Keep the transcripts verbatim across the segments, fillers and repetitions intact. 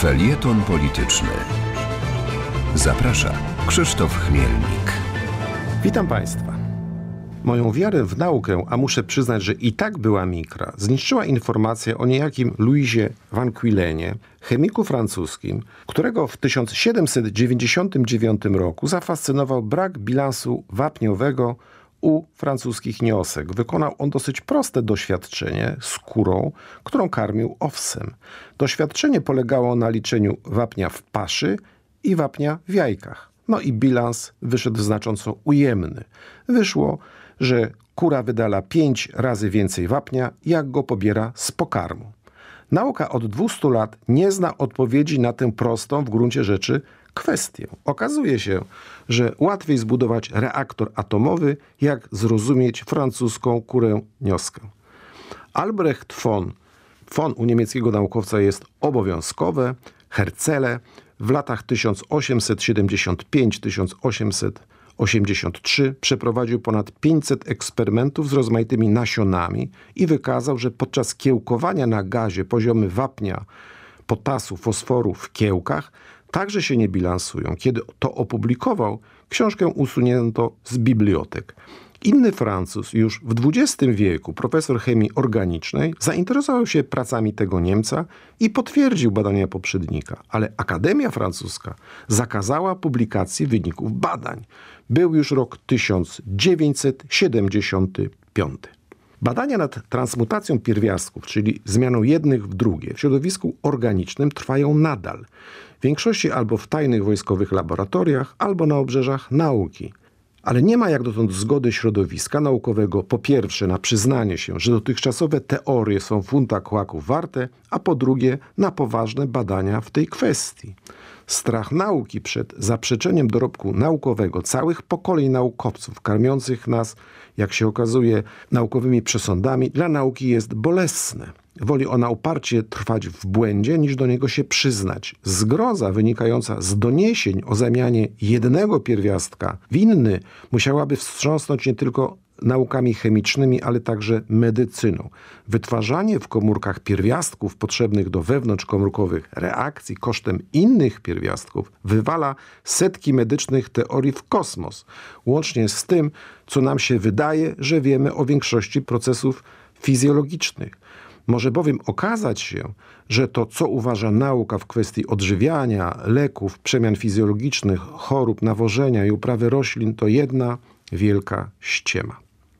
Felieton polityczny. Zaprasza Krzysztof Chmielnik. Witam Państwa. Moją wiarę w naukę, a muszę przyznać, że i tak była mikra, zniszczyła informacja o niejakim Louisie Van Quilenie, chemiku francuskim, którego w tysiąc siedemset dziewięćdziesiątym dziewiątym roku zafascynował brak bilansu wapniowego u francuskich niosek. Wykonał on dosyć proste doświadczenie z kurą, którą karmił owsem. Doświadczenie polegało na liczeniu wapnia w paszy i wapnia w jajkach. No i bilans wyszedł znacząco ujemny. Wyszło, że kura wydala pięć razy więcej wapnia, jak go pobiera z pokarmu. Nauka od dwustu lat nie zna odpowiedzi na tę prostą w gruncie rzeczy kwestię. Okazuje się, że łatwiej zbudować reaktor atomowy, jak zrozumieć francuską kurę nioskę. Albrecht von, von u niemieckiego naukowca jest obowiązkowe, Herzele w latach tysiąc osiemset siedemdziesiąt pięć do tysiąc osiemset osiemdziesiąt trzy przeprowadził ponad pięćset eksperymentów z rozmaitymi nasionami i wykazał, że podczas kiełkowania na gazie poziomy wapnia, potasu, fosforu w kiełkach także się nie bilansują. Kiedy to opublikował, książkę usunięto z bibliotek. Inny Francuz już w dwudziestym wieku, profesor chemii organicznej, zainteresował się pracami tego Niemca i potwierdził badania poprzednika. Ale Akademia Francuska zakazała publikacji wyników badań. Był już rok tysiąc dziewięćset siedemdziesiąty piąty. Badania nad transmutacją pierwiastków, czyli zmianą jednych w drugie, w środowisku organicznym trwają nadal. W większości albo w tajnych wojskowych laboratoriach, albo na obrzeżach nauki. Ale nie ma jak dotąd zgody środowiska naukowego po pierwsze na przyznanie się, że dotychczasowe teorie są funta kłaków warte, a po drugie na poważne badania w tej kwestii. Strach nauki przed zaprzeczeniem dorobku naukowego całych pokoleń naukowców karmiących nas, jak się okazuje, naukowymi przesądami, dla nauki jest bolesny. Woli ona uparcie trwać w błędzie, niż do niego się przyznać. Zgroza wynikająca z doniesień o zamianie jednego pierwiastka w inny musiałaby wstrząsnąć nie tylko naukami chemicznymi, ale także medycyną. Wytwarzanie w komórkach pierwiastków potrzebnych do wewnątrzkomórkowych reakcji kosztem innych pierwiastków wywala setki medycznych teorii w kosmos, łącznie z tym, co nam się wydaje, że wiemy o większości procesów fizjologicznych. Może bowiem okazać się, że to, co uważa nauka w kwestii odżywiania, leków, przemian fizjologicznych, chorób, nawożenia i uprawy roślin, to jedna wielka ściema.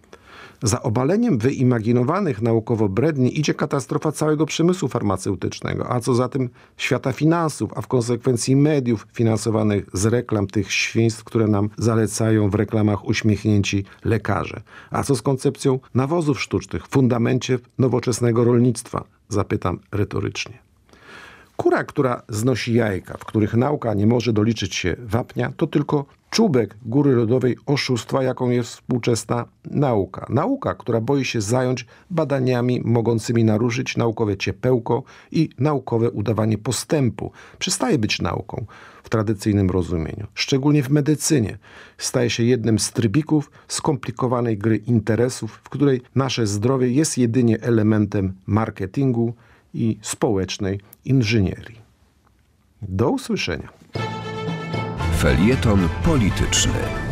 Za obaleniem wyimaginowanych naukowo bredni idzie katastrofa całego przemysłu farmaceutycznego, a co za tym świata finansów, a w konsekwencji mediów finansowanych z reklam tych świństw, które nam zalecają w reklamach uśmiechnięci lekarze. A co z koncepcją nawozów sztucznych w fundamencie nowoczesnego rolnictwa? Zapytam retorycznie. Kura, która znosi jajka, w których nauka nie może doliczyć się wapnia, to tylko czubek góry lodowej oszustwa, jaką jest współczesna nauka. Nauka, która boi się zająć badaniami mogącymi naruszyć naukowe ciepełko i naukowe udawanie postępu. Przestaje być nauką w tradycyjnym rozumieniu. Szczególnie w medycynie staje się jednym z trybików skomplikowanej gry interesów, w której nasze zdrowie jest jedynie elementem marketingu i społecznej inżynierii. Do usłyszenia. Felieton polityczny.